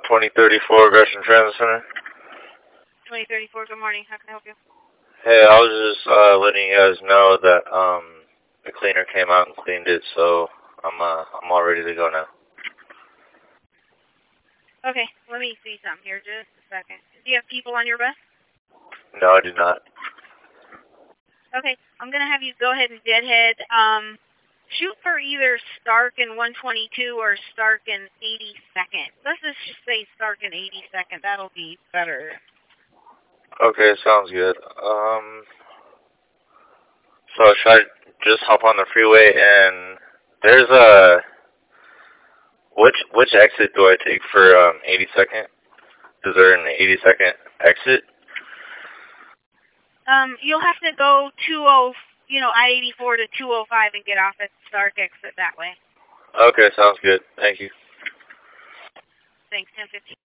2034 Gresham Transit Center. 2034, good morning. How can I help you? Hey, I was just letting you guys know that the cleaner came out and cleaned it, so I'm all ready to go now. Okay, let me see something here. Just a second. Do you have people on your bus? No, I do not. Okay, I'm going to have you go ahead and deadhead. Shoot for either Stark and 122 or Stark and 82nd. Let's just say Stark and 82nd. That'll be better. Okay, sounds good. So should I just hop on the freeway and there's a which exit do I take for 82nd? Is there an 82nd exit? You'll have to go I-84 to 205 and get off at Stark exit that way. Okay, sounds good. Thank you. Thanks, 1015.